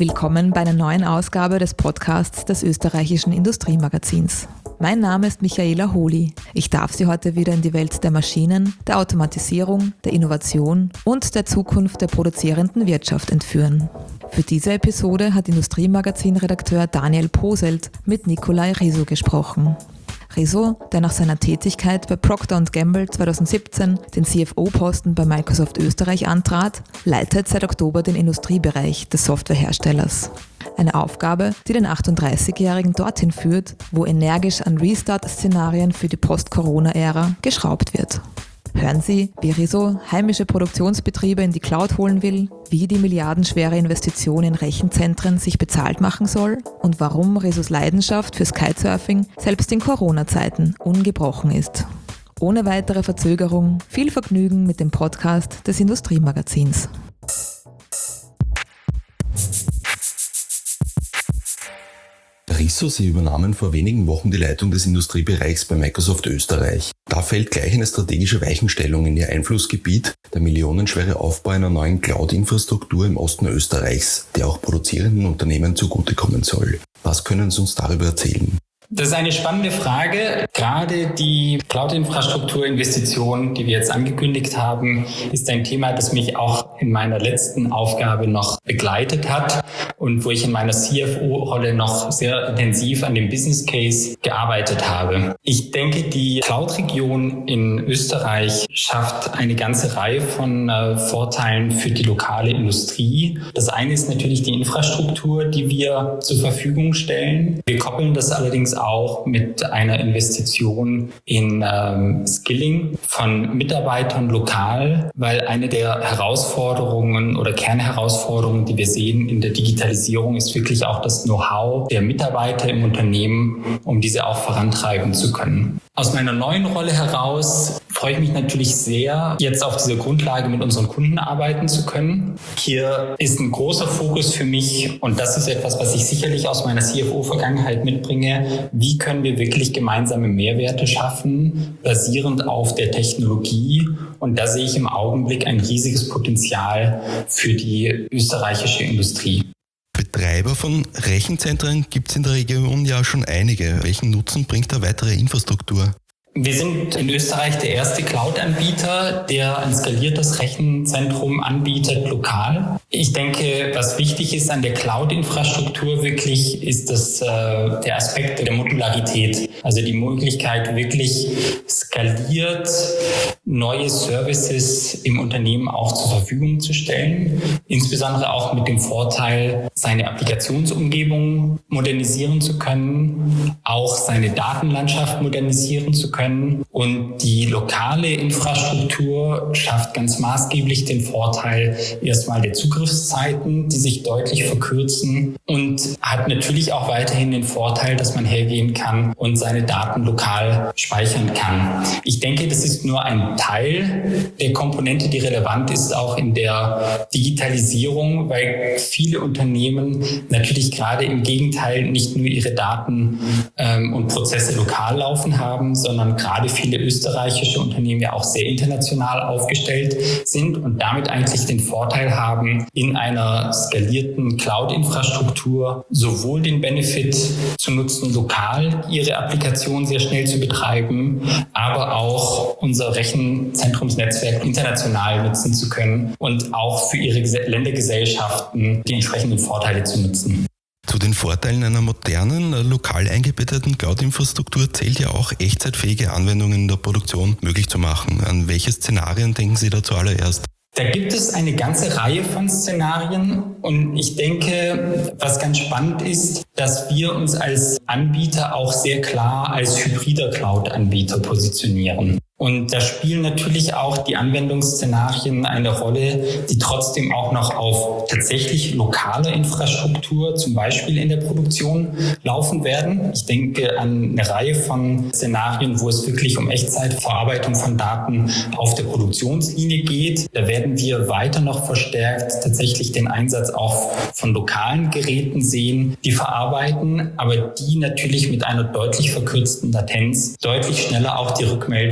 Willkommen bei einer neuen Ausgabe des Podcasts des österreichischen Industriemagazins. Mein Name ist Michaela Holi. Ich darf Sie heute wieder in die Welt der Maschinen, der Automatisierung, der Innovation und der Zukunft der produzierenden Wirtschaft entführen. Für diese Episode hat Industriemagazin-Redakteur Daniel Poselt mit Nikolai Riso gesprochen. Riso, der nach seiner Tätigkeit bei Procter & Gamble 2017 den CFO-Posten bei Microsoft Österreich antrat, leitet seit Oktober den Industriebereich des Softwareherstellers. Eine Aufgabe, die den 38-Jährigen dorthin führt, wo energisch an Restart-Szenarien für die Post-Corona-Ära geschraubt wird. Hören Sie, wie Riso heimische Produktionsbetriebe in die Cloud holen will, wie die milliardenschwere Investition in Rechenzentren sich bezahlt machen soll und warum Risos Leidenschaft fürs Kitesurfing selbst in Corona-Zeiten ungebrochen ist. Ohne weitere Verzögerung, viel Vergnügen mit dem Podcast des Industriemagazins. Riso, Sie übernahmen vor wenigen Wochen die Leitung des Industriebereichs bei Microsoft Österreich. Da fällt gleich eine strategische Weichenstellung in Ihr Einflussgebiet, der millionenschwere Aufbau einer neuen Cloud-Infrastruktur im Osten Österreichs, der auch produzierenden Unternehmen zugutekommen soll. Was können Sie uns darüber erzählen? Das ist eine spannende Frage. Gerade die Cloud-Infrastruktur-Investition, die wir jetzt angekündigt haben, ist ein Thema, das mich auch in meiner letzten Aufgabe noch begleitet hat und wo ich in meiner CFO-Rolle noch sehr intensiv an dem Business Case gearbeitet habe. Ich denke, die Cloud-Region in Österreich schafft eine ganze Reihe von Vorteilen für die lokale Industrie. Das eine ist natürlich die Infrastruktur, die wir zur Verfügung stellen. Wir koppeln das allerdings auch mit einer Investition in Skilling von Mitarbeitern lokal, weil eine der Herausforderungen oder Kernherausforderungen, die wir sehen in der Digitalisierung, ist wirklich auch das Know-how der Mitarbeiter im Unternehmen, um diese auch vorantreiben zu können. Aus meiner neuen Rolle heraus freue ich mich natürlich sehr, jetzt auf dieser Grundlage mit unseren Kunden arbeiten zu können. Hier ist ein großer Fokus für mich, und das ist etwas, was ich sicherlich aus meiner CFO-Vergangenheit mitbringe: Wie können wir wirklich gemeinsame Mehrwerte schaffen, basierend auf der Technologie? Und da sehe ich im Augenblick ein riesiges Potenzial für die österreichische Industrie. Betreiber von Rechenzentren gibt es in der Region ja schon einige. Welchen Nutzen bringt da weitere Infrastruktur? Wir sind in Österreich der erste Cloud-Anbieter, der ein skaliertes Rechenzentrum anbietet, lokal. Ich denke, was wichtig ist an der Cloud-Infrastruktur wirklich, ist der Aspekt der Modularität. Also die Möglichkeit, wirklich skaliert neue Services im Unternehmen auch zur Verfügung zu stellen. Insbesondere auch mit dem Vorteil, seine Applikationsumgebung modernisieren zu können, auch seine Datenlandschaft modernisieren zu können. Und die lokale Infrastruktur schafft ganz maßgeblich den Vorteil erstmal der Zugriffszeiten, die sich deutlich verkürzen, und hat natürlich auch weiterhin den Vorteil, dass man hergehen kann und seine Daten lokal speichern kann. Ich denke, das ist nur ein Teil der Komponente, die relevant ist, auch in der Digitalisierung, weil viele Unternehmen natürlich gerade im Gegenteil nicht nur ihre Daten und Prozesse lokal laufen haben, sondern gerade viele österreichische Unternehmen ja auch sehr international aufgestellt sind und damit eigentlich den Vorteil haben, in einer skalierten Cloud-Infrastruktur sowohl den Benefit zu nutzen, lokal ihre Applikation sehr schnell zu betreiben, aber auch unser Rechenzentrumsnetzwerk international nutzen zu können und auch für ihre Ländergesellschaften die entsprechenden Vorteile zu nutzen. Zu den Vorteilen einer modernen, lokal eingebetteten Cloud-Infrastruktur zählt ja auch echtzeitfähige Anwendungen in der Produktion möglich zu machen. An welche Szenarien denken Sie da zuallererst? Da gibt es eine ganze Reihe von Szenarien, und ich denke, was ganz spannend ist, dass wir uns als Anbieter auch sehr klar als hybrider Cloud-Anbieter positionieren. Und da spielen natürlich auch die Anwendungsszenarien eine Rolle, die trotzdem auch noch auf tatsächlich lokaler Infrastruktur, zum Beispiel in der Produktion, laufen werden. Ich denke an eine Reihe von Szenarien, wo es wirklich um Echtzeitverarbeitung von Daten auf der Produktionslinie geht. Da werden wir weiter noch verstärkt tatsächlich den Einsatz auch von lokalen Geräten sehen, die verarbeiten, aber die natürlich mit einer deutlich verkürzten Latenz deutlich schneller auch die Rückmeldung aus dem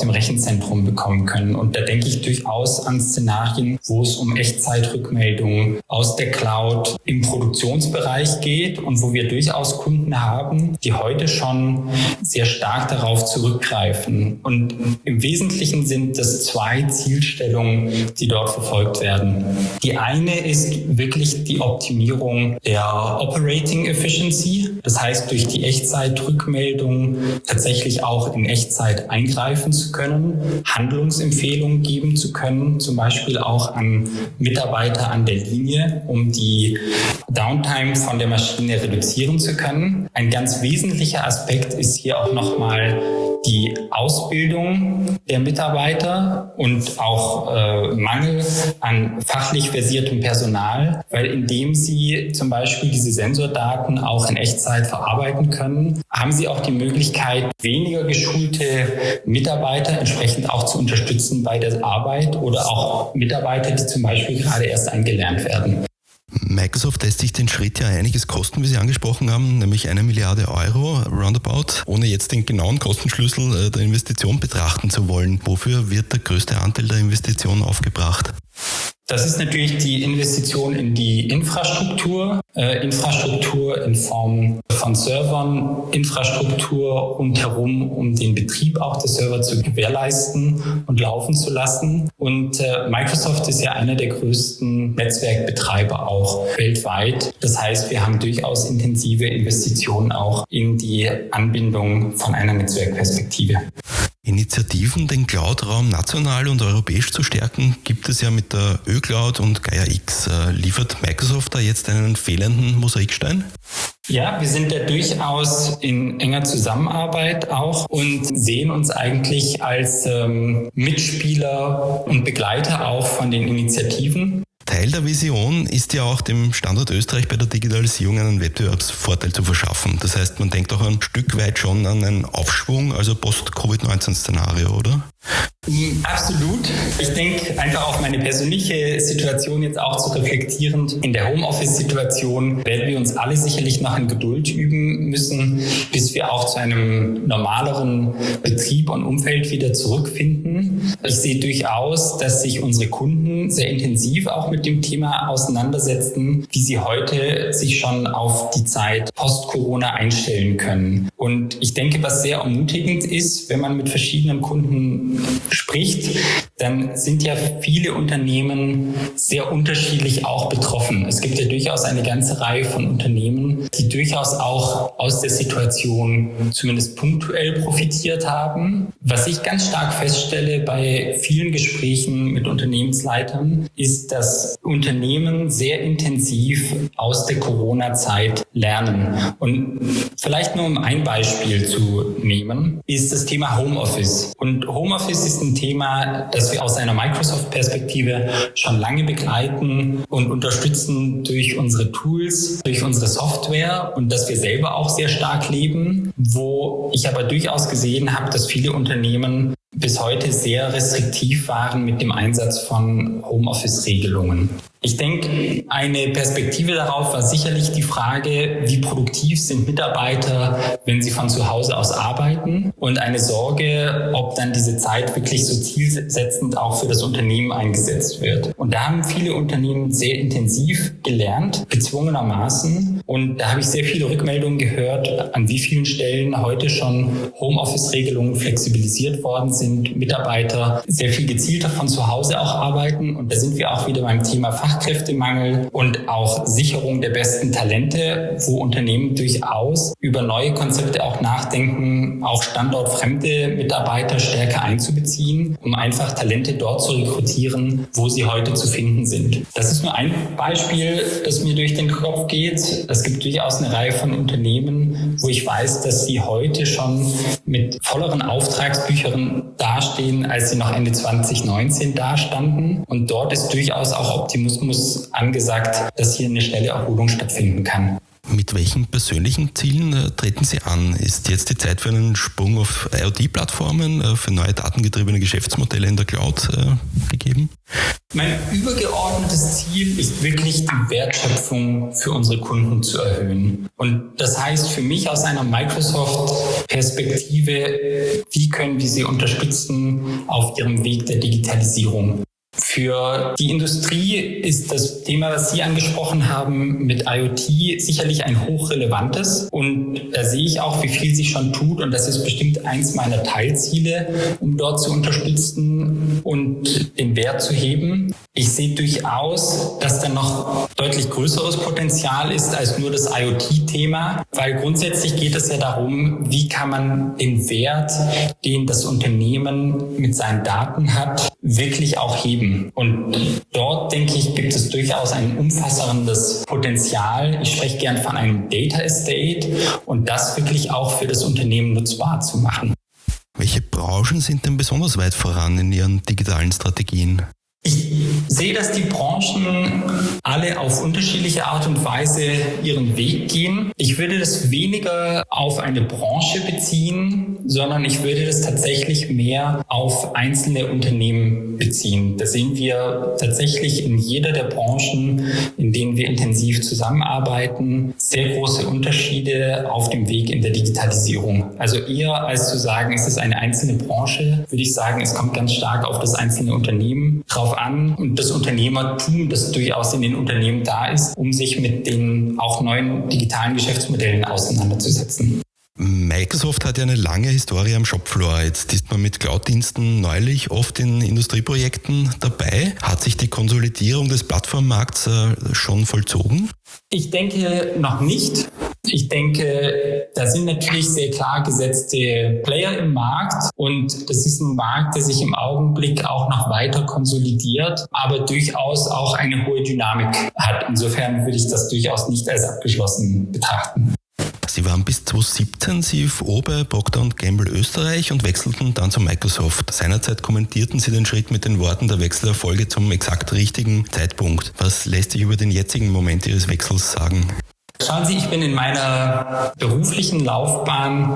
dem Rechenzentrum bekommen können. Und da denke ich durchaus an Szenarien, wo es um Echtzeitrückmeldungen aus der Cloud im Produktionsbereich geht und wo wir durchaus Kunden haben, die heute schon sehr stark darauf zurückgreifen. Und im Wesentlichen sind das 2 Zielstellungen, die dort verfolgt werden. Die eine ist wirklich die Optimierung der Operating Efficiency. Das heißt, durch die Echtzeitrückmeldung tatsächlich auch in Echtzeit eingreifen zu können, Handlungsempfehlungen geben zu können, zum Beispiel auch an Mitarbeiter an der Linie, um die Downtime von der Maschine reduzieren zu können. Ein ganz wesentlicher Aspekt ist hier auch nochmal die Ausbildung der Mitarbeiter und auch Mangel an fachlich versiertem Personal, weil indem sie zum Beispiel diese Sensordaten auch in Echtzeit verarbeiten können, haben sie auch die Möglichkeit, weniger geschulte Mitarbeiter entsprechend auch zu unterstützen bei der Arbeit oder auch Mitarbeiter, die zum Beispiel gerade erst eingelernt werden. Microsoft lässt sich den Schritt ja einiges kosten, wie Sie angesprochen haben, nämlich 1 Milliarde Euro roundabout, ohne jetzt den genauen Kostenschlüssel der Investition betrachten zu wollen. Wofür wird der größte Anteil der Investition aufgebracht? Das ist natürlich die Investition in die Infrastruktur, Infrastruktur in Form von Servern, Infrastruktur rundherum, um den Betrieb auch der Server zu gewährleisten und laufen zu lassen. Und Microsoft ist ja einer der größten Netzwerkbetreiber auch weltweit. Das heißt, wir haben durchaus intensive Investitionen auch in die Anbindung von einer Netzwerkperspektive. Initiativen, den Cloud-Raum national und europäisch zu stärken, gibt es ja mit der ÖCloud und Gaia X. Liefert Microsoft da jetzt einen fehlenden Mosaikstein? Ja, wir sind da durchaus in enger Zusammenarbeit auch und sehen uns eigentlich als Mitspieler und Begleiter auch von den Initiativen. Teil der Vision ist ja auch dem Standort Österreich bei der Digitalisierung einen Wettbewerbsvorteil zu verschaffen. Das heißt, man denkt auch ein Stück weit schon an einen Aufschwung, also Post-Covid-19-Szenario, oder? Absolut. Ich denke, einfach auf meine persönliche Situation jetzt auch zu reflektierend. In der Homeoffice-Situation werden wir uns alle sicherlich noch in Geduld üben müssen, bis wir auch zu einem normaleren Betrieb und Umfeld wieder zurückfinden. Ich sehe durchaus, dass sich unsere Kunden sehr intensiv auch mit dem Thema auseinandersetzen, wie sie heute sich schon auf die Zeit post-Corona einstellen können. Und ich denke, was sehr ermutigend ist, wenn man mit verschiedenen Kunden spricht, dann sind ja viele Unternehmen sehr unterschiedlich auch betroffen. Es gibt ja durchaus eine ganze Reihe von Unternehmen, die durchaus auch aus der Situation zumindest punktuell profitiert haben. Was ich ganz stark feststelle bei vielen Gesprächen mit Unternehmensleitern, ist, dass Unternehmen sehr intensiv aus der Corona-Zeit lernen. Und vielleicht nur um ein Beispiel zu nehmen, ist das Thema Homeoffice. Und Homeoffice ist ein Thema, das wir aus einer Microsoft-Perspektive schon lange begleiten und unterstützen durch unsere Tools, durch unsere Software und das wir selber auch sehr stark leben, wo ich aber durchaus gesehen habe, dass viele Unternehmen bis heute sehr restriktiv waren mit dem Einsatz von Homeoffice-Regelungen. Ich denke, eine Perspektive darauf war sicherlich die Frage, wie produktiv sind Mitarbeiter, wenn sie von zu Hause aus arbeiten, und eine Sorge, ob dann diese Zeit wirklich so zielsetzend auch für das Unternehmen eingesetzt wird. Und da haben viele Unternehmen sehr intensiv gelernt, gezwungenermaßen. Und da habe ich sehr viele Rückmeldungen gehört, an wie vielen Stellen heute schon Homeoffice-Regelungen flexibilisiert worden sind, Mitarbeiter sehr viel gezielter von zu Hause auch arbeiten. Und da sind wir auch wieder beim Thema Fachkräftemangel und auch Sicherung der besten Talente, wo Unternehmen durchaus über neue Konzepte auch nachdenken, auch standortfremde Mitarbeiter stärker einzubeziehen, um einfach Talente dort zu rekrutieren, wo sie heute zu finden sind. Das ist nur ein Beispiel, das mir durch den Kopf geht. Es gibt durchaus eine Reihe von Unternehmen, wo ich weiß, dass sie heute schon mit volleren Auftragsbüchern dastehen, als sie noch Ende 2019 dastanden. Und dort ist durchaus auch Optimismus angesagt, dass hier eine schnelle Erholung stattfinden kann. Mit welchen persönlichen Zielen treten Sie an? Ist jetzt die Zeit für einen Sprung auf IoT-Plattformen, für neue datengetriebene Geschäftsmodelle in der Cloud gegeben? Mein übergeordnetes Ziel ist wirklich, die Wertschöpfung für unsere Kunden zu erhöhen. Und das heißt für mich aus einer Microsoft-Perspektive, wie können wir sie unterstützen auf ihrem Weg der Digitalisierung? Für die Industrie ist das Thema, was Sie angesprochen haben, mit IoT sicherlich ein hochrelevantes. Und da sehe ich auch, wie viel sie schon tut. Und das ist bestimmt eins meiner Teilziele, um dort zu unterstützen und den Wert zu heben. Ich sehe durchaus, dass da noch deutlich größeres Potenzial ist als nur das IoT-Thema, weil grundsätzlich geht es ja darum, wie kann man den Wert, den das Unternehmen mit seinen Daten hat, wirklich auch heben. Und dort, denke ich, gibt es durchaus ein umfassendes Potenzial. Ich spreche gern von einem Data Estate und das wirklich auch für das Unternehmen nutzbar zu machen. Welche Branchen sind denn besonders weit voran in ihren digitalen Strategien? Ich sehe, dass die Branchen alle auf unterschiedliche Art und Weise ihren Weg gehen. Ich würde das weniger auf eine Branche beziehen, sondern ich würde das tatsächlich mehr auf einzelne Unternehmen beziehen. Da sehen wir tatsächlich in jeder der Branchen, in denen wir intensiv zusammenarbeiten, sehr große Unterschiede auf dem Weg in der Digitalisierung. Also eher als zu sagen, es ist eine einzelne Branche, würde ich sagen, es kommt ganz stark auf das einzelne Unternehmen drauf an und das Unternehmertum, das durchaus in den Unternehmen da ist, um sich mit den auch neuen digitalen Geschäftsmodellen auseinanderzusetzen. Microsoft hat ja eine lange Historie am Shopfloor. Jetzt ist man mit Cloud-Diensten neulich oft in Industrieprojekten dabei. Hat sich die Konsolidierung des Plattformmarkts schon vollzogen? Ich denke noch nicht. Ich denke, da sind natürlich sehr klar gesetzte Player im Markt und das ist ein Markt, der sich im Augenblick auch noch weiter konsolidiert, aber durchaus auch eine hohe Dynamik hat. Insofern würde ich das durchaus nicht als abgeschlossen betrachten. Sie waren bis 2017 CFO bei Procter & Gamble Österreich und wechselten dann zu Microsoft. Seinerzeit kommentierten Sie den Schritt mit den Worten, der Wechsel erfolge zum exakt richtigen Zeitpunkt. Was lässt sich über den jetzigen Moment Ihres Wechsels sagen? Schauen Sie, ich bin in meiner beruflichen Laufbahn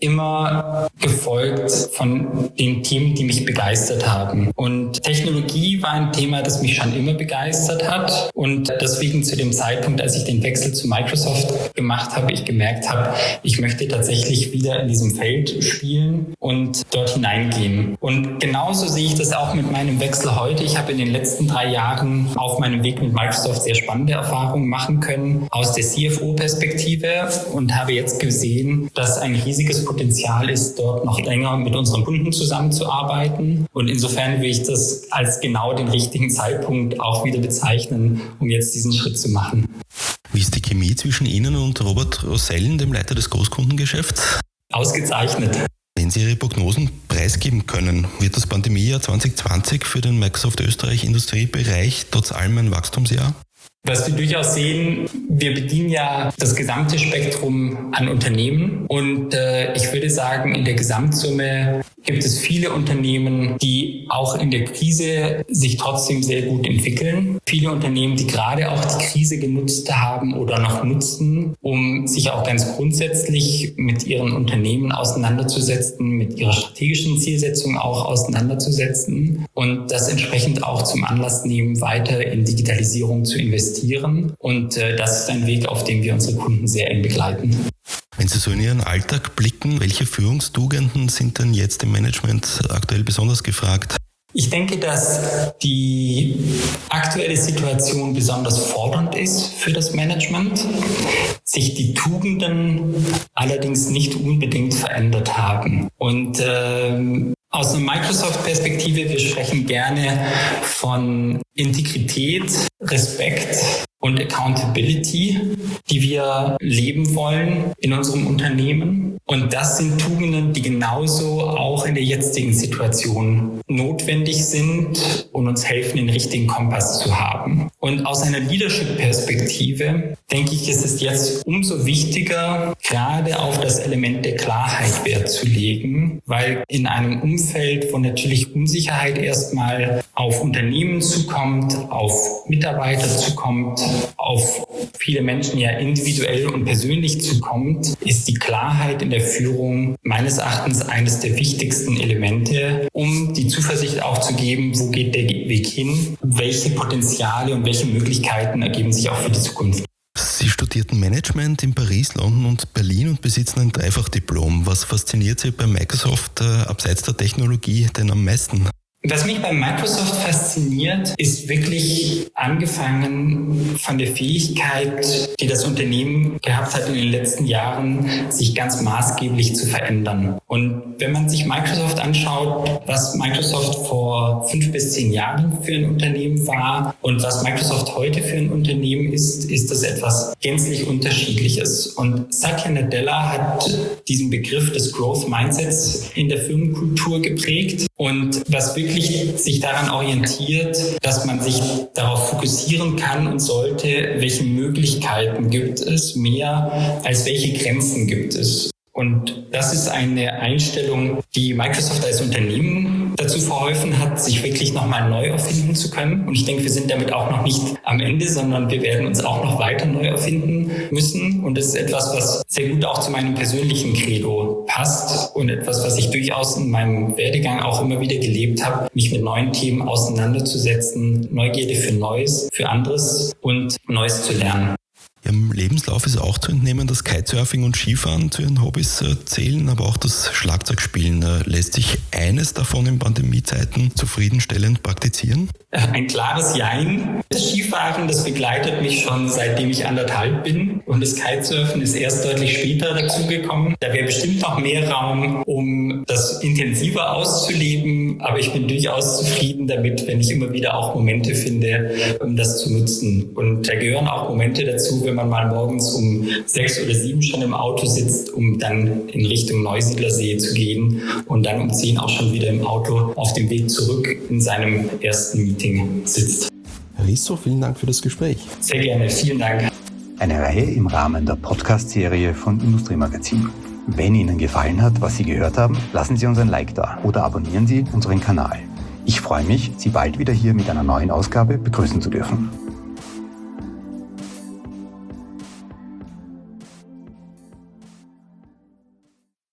immer gefolgt von den Themen, die mich begeistert haben. Und Technologie war ein Thema, das mich schon immer begeistert hat. Und deswegen zu dem Zeitpunkt, als ich den Wechsel zu Microsoft gemacht habe, ich gemerkt habe, ich möchte tatsächlich wieder in diesem Feld spielen und dort hineingehen. Und genauso sehe ich das auch mit meinem Wechsel heute. Ich habe in den letzten 3 Jahren auf meinem Weg mit Microsoft sehr spannende Erfahrungen machen können aus der CFO-Perspektive und habe jetzt gesehen, dass ein riesiges Potenzial ist, dort noch länger mit unseren Kunden zusammenzuarbeiten. Und insofern will ich das als genau den richtigen Zeitpunkt auch wieder bezeichnen, um jetzt diesen Schritt zu machen. Wie ist die Chemie zwischen Ihnen und Robert Rosellen, dem Leiter des Großkundengeschäfts? Ausgezeichnet. Wenn Sie Ihre Prognosen preisgeben können, wird das Pandemiejahr 2020 für den Microsoft Österreich Industriebereich trotz allem ein Wachstumsjahr? Was wir durchaus sehen, wir bedienen ja das gesamte Spektrum an Unternehmen und ich würde sagen, in der Gesamtsumme gibt es viele Unternehmen, die auch in der Krise sich trotzdem sehr gut entwickeln. Viele Unternehmen, die gerade auch die Krise genutzt haben oder noch nutzen, um sich auch ganz grundsätzlich mit ihren Unternehmen auseinanderzusetzen, mit ihrer strategischen Zielsetzung auch auseinanderzusetzen und das entsprechend auch zum Anlass nehmen, weiter in Digitalisierung zu investieren. Und das ist ein Weg, auf dem wir unsere Kunden sehr eng begleiten. Wenn Sie so in Ihren Alltag blicken, welche Führungstugenden sind denn jetzt im Management aktuell besonders gefragt? Ich denke, dass die aktuelle Situation besonders fordernd ist für das Management, sich die Tugenden allerdings nicht unbedingt verändert haben. Und aus einer Microsoft-Perspektive, wir sprechen gerne von Integrität, Respekt und Accountability, die wir leben wollen in unserem Unternehmen. Und das sind Tugenden, die genauso auch in der jetzigen Situation notwendig sind und uns helfen, den richtigen Kompass zu haben. Und aus einer Leadership-Perspektive denke ich, ist es jetzt umso wichtiger, gerade auf das Element der Klarheit Wert zu legen, weil in einem Umfeld, wo natürlich Unsicherheit erstmal auf Unternehmen zukommt, auf Mitarbeiter zukommt, auf viele Menschen ja individuell und persönlich zukommt, ist die Klarheit in der Führung meines Erachtens eines der wichtigsten Elemente, um die Zuversicht auch zu geben, wo geht der Weg hin, welche Potenziale und welche Möglichkeiten ergeben sich auch für die Zukunft. Sie studierten Management in Paris, London und Berlin und besitzen ein Dreifachdiplom. Was fasziniert Sie bei Microsoft abseits der Technologie denn am meisten? Was mich bei Microsoft fasziniert, ist wirklich angefangen von der Fähigkeit, die das Unternehmen gehabt hat in den letzten Jahren, sich ganz maßgeblich zu verändern. Und wenn man sich Microsoft anschaut, was Microsoft vor 5 bis 10 Jahren für ein Unternehmen war und was Microsoft heute für ein Unternehmen ist das etwas gänzlich Unterschiedliches. Und Satya Nadella hat diesen Begriff des Growth Mindsets in der Firmenkultur geprägt und was wirklich sich daran orientiert, dass man sich darauf fokussieren kann und sollte, welche Möglichkeiten gibt es mehr, als welche Grenzen gibt es. Und das ist eine Einstellung, die Microsoft als Unternehmen dazu verholfen hat, sich wirklich nochmal neu erfinden zu können. Und ich denke, wir sind damit auch noch nicht am Ende, sondern wir werden uns auch noch weiter neu erfinden müssen. Und das ist etwas, was sehr gut auch zu meinem persönlichen Credo passt und etwas, was ich durchaus in meinem Werdegang auch immer wieder gelebt habe, mich mit neuen Themen auseinanderzusetzen, Neugierde für Neues, für anderes und Neues zu lernen. Ihrem Lebenslauf ist auch zu entnehmen, dass Kitesurfing und Skifahren zu Ihren Hobbys zählen, aber auch das Schlagzeugspielen. Lässt sich eines davon in Pandemiezeiten zufriedenstellend praktizieren? Ein klares Jein. Das Skifahren, das begleitet mich schon seitdem ich 1,5 bin und das Kitesurfen ist erst deutlich später dazugekommen. Da wäre bestimmt noch mehr Raum, um das intensiver auszuleben, aber ich bin durchaus zufrieden damit, wenn ich immer wieder auch Momente finde, um das zu nutzen. Und da gehören auch Momente dazu, wenn man mal morgens um 6 oder 7 schon im Auto sitzt, um dann in Richtung Neusiedlersee zu gehen und dann um 10 auch schon wieder im Auto auf dem Weg zurück in seinem ersten Meeting sitzt. Herr Risso, vielen Dank für das Gespräch. Sehr gerne, vielen Dank. Eine Reihe im Rahmen der Podcast-Serie von Industriemagazin. Wenn Ihnen gefallen hat, was Sie gehört haben, lassen Sie uns ein Like da oder abonnieren Sie unseren Kanal. Ich freue mich, Sie bald wieder hier mit einer neuen Ausgabe begrüßen zu dürfen.